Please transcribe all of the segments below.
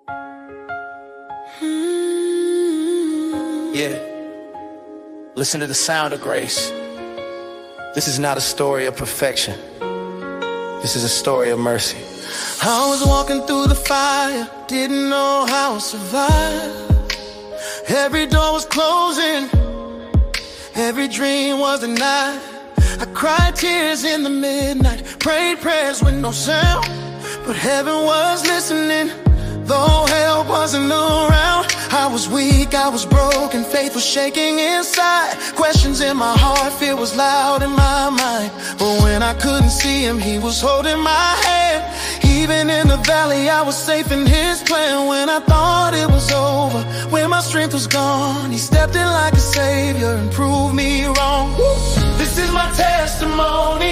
Yeah. Listen to the sound of grace. This is not a story of perfection. This is a story of mercy. I was walking through the fire, didn't know how to survive. Every door was closing, every dream was denied. I cried tears in the midnight, prayed prayers with no sound, but heaven was listening, though hell wasn't around. I was weak, I was broken, faith was shaking inside. Questions in my heart, fear was loud in my mind. But when I couldn't see him, he was holding my hand. Even in the valley, I was safe in his plan. When I thought it was over, when my strength was gone, he stepped in like a savior and proved me wrong. This is my testimony,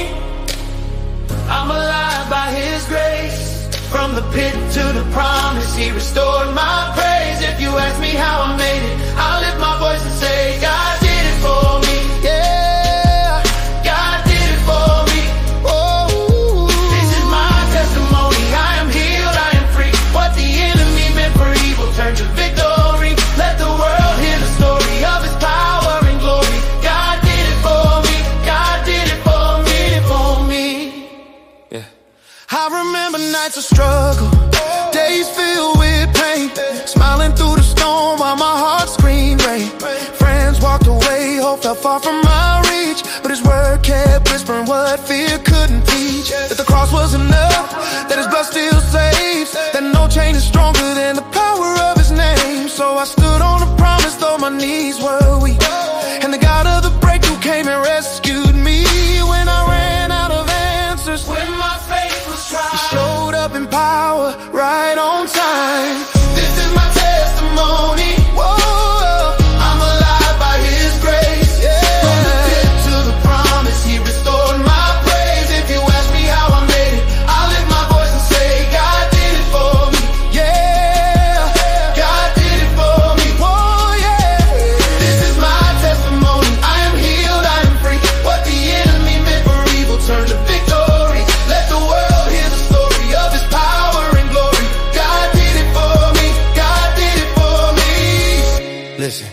I'm alive by his grace. From the pit to the promise, he restored my praise. If you ask me how I made it, I'll lift my voice and say, God did it for me. Yeah, God did it for me. Oh, this is my testimony. I am healed, I am free. What the enemy meant for evil turned to victory. Let the world hear the story of his power and glory. God did it for me. God did it for me, for me. Yeah. I remember nights of struggle, days filled with pain, smiling through the storm while my heart screamed rain. Friends walked away, hope fell far from my reach, but his word kept whispering what fear couldn't teach. That the cross was enough, that his blood still saves, that no chain is stronger than the power of his name. So I stood on the promise though my knees were weak, and the God of the breakthrough came and rescued me. When I ran out of answers, when my faith was tried, he showed up in power right on time. This is my testimony. Whoa, I'm alive by his grace. Yeah. From the pit to the promise, he restored my praise. If you ask me how I made it, I'll lift my voice and say, God did it for me. Yeah, God did it for me. Whoa, yeah. This is my testimony. I am healed, I am free. What the enemy meant for evil turned to victory. Let the world hear the story of his power and glory. God did it for me. God did it for me. Listen,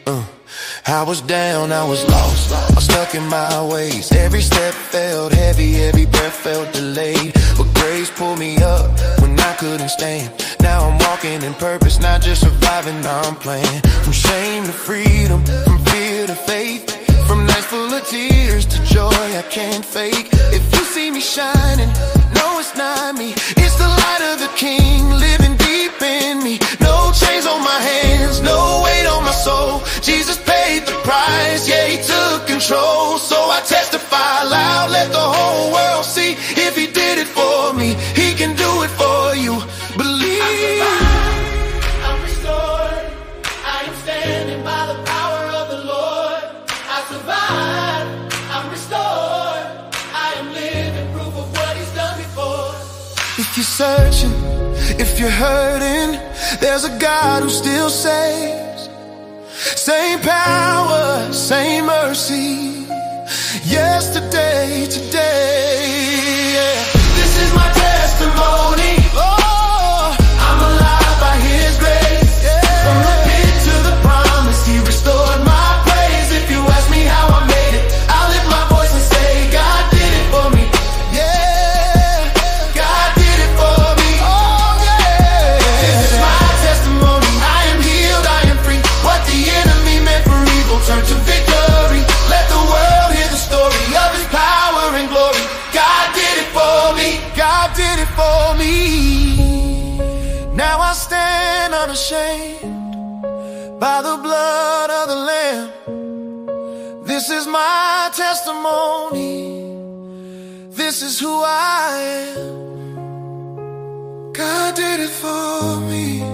I was down, I was lost, I was stuck in my ways. Every step felt heavy, every breath felt delayed. But grace pulled me up when I couldn't stand. Now I'm walking in purpose, not just surviving, now I'm playing. From shame to freedom, from fear to faith, from nights full of tears to joy I can't fake. If you see me shining, no it's not me, it's the light of the King living deep in me. No chains on my hands, no weight on my soul. Jesus paid the price, yeah, he took control. So I testify loud, let the whole world see. If he did it for me, he can do it for you. Believe. I'm restored, I am standing by the power of the Lord. I survived, I'm restored, I am living proof of what he's done before. If you're searching, if you're hurting, there's a God who still saves. Same power, same mercy, yesterday, today, yeah. This is my testimony. Oh, I'm alive by his grace. Yeah. From the pit to the promise, he restored my praise. If you ask me how I made it, I'll lift my voice and say, God did it for me. Yeah, God did it for me. Oh, yeah. This is my testimony. I am healed, I am free. What the enemy meant for evil turned to victory. Let the world hear the story of his power and glory. God did it for me. God did it for me. Now I stand unashamed by the blood of the Lamb. This is my testimony. This is who I am. God did it for me.